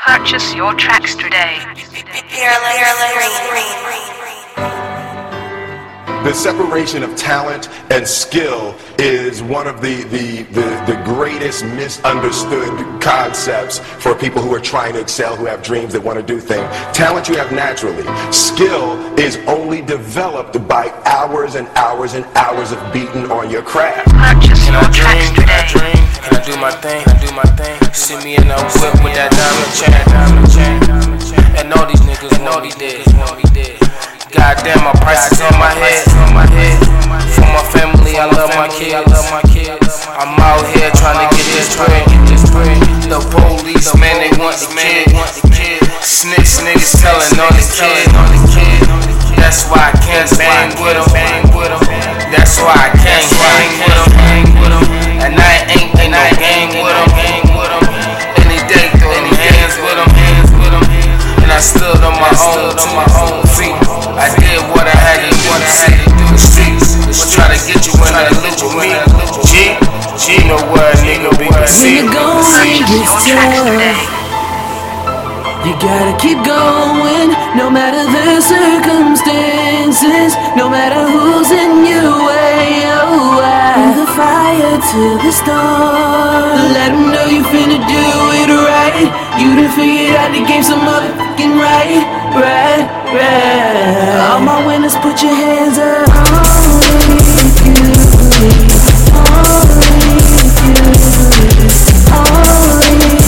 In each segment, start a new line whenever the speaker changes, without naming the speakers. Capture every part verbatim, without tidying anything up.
Purchase your tracks today.
The separation of talent and skill is one of the, the, the, the greatest misunderstood concepts for people who are trying to excel, who have dreams, that want to do things. Talent you have naturally. Skill is only developed by hours and hours and hours of beating on your craft.
Purchase
Can
your
I
tracks
dream? Can I
today.
dream? Can I do my thing? Can I do my thing? See me in the whip with that diamond chain, diamond chain. And all these niggas know these niggas want me dead. Goddamn, my price is on my head, on my head. For my family, I love my kids, I love my kids. I'm out here trying to get this bread, get this bread. The police, man, they want the kid. Snitch niggas telling on the kid, on the kid. That's why I can't bang with them. That's why I can't hang with them. And I ain't in no gang with them. Any day, throw them hands with them. And I stood on my own, on my own feet. I did what I had to do to see the streets. We'll try to get you in the loop with me. G, G, know where a nigga be the
When the going gets tough, you gotta keep going, no matter the circumstances, no matter who's in your way. Oh, I the fire to the storm. Let them know you finna do it right. You done figured out the game so motherfucking right, right, right. All my winners, put your hands up. Only you, only you, only you.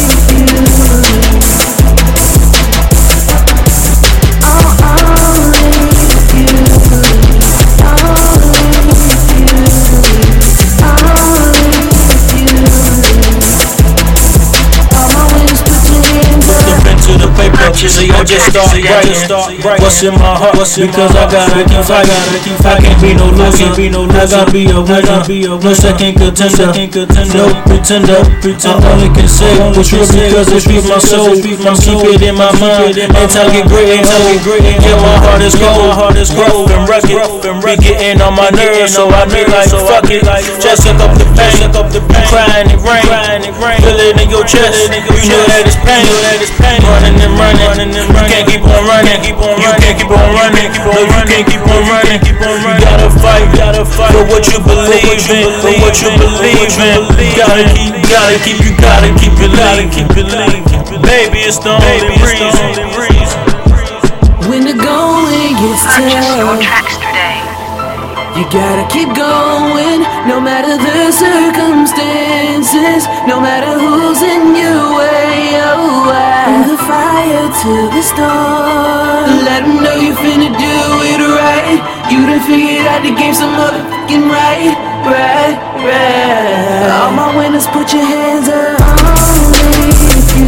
So I just start writing what's in my heart, because I gotta keep fighting. I can't be no loser, I gotta be a winner, no second contender, no pretender. I only can say what's true because it feeds my soul. I'm keep it in my mind until I get great, until I get great. Yeah, my heart is cold, rough and rugged, be getting on my nerves, so I be like fuck it. Just suck up the pain, crying it rain, feel it in your chest. You know that it's pain, running and running. You can't keep on running, you can't keep on running, no, you can't keep on running. You gotta fight, gotta fight for what you believe in, for what you believe in. Gotta keep, gotta keep, you gotta keep it lean, keep it lean. Baby, it's the only reason.
When the going gets
Purchase your
tough,
tracks today.
you gotta keep going, no matter the circumstances, no matter who's in your way. Oh, I the fire to the storm. Let them know you finna do it right. You done figured out the game so motherfucking right, right, right. All my winners, put your hands up. Only you,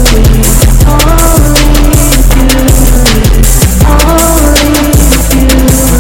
only you, only you.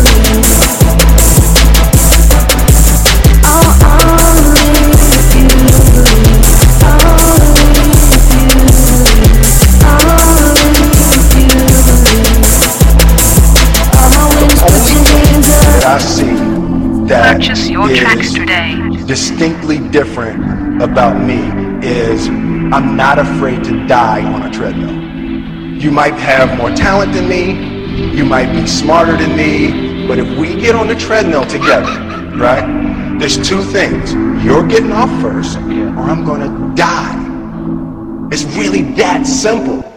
I see that
Purchase your tracks today.
distinctly different about me is I'm not afraid to die on a treadmill. You might have more talent than me, you might be smarter than me, but if we get on the treadmill together, right, there's two things. You're getting off first, or I'm gonna die. It's really that simple.